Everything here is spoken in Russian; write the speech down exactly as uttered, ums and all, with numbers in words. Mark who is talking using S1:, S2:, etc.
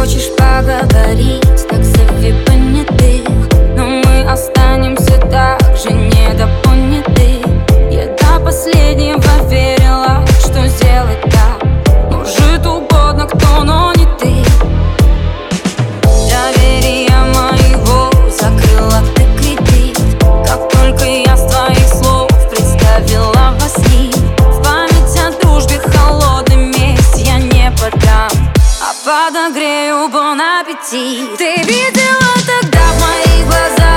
S1: хочешь поговорить, так зови понятых, но мы останемся так же недопоняты. Я до последнего верила, что сделать так может угодно кто, но не ты. Доверия моего закрыла ты кредит, как только я с твоих слов представила во сне. В память о дружбе холодный месть я не подам, а подогрею бон аппетит. Ты видела тогда в моих глазах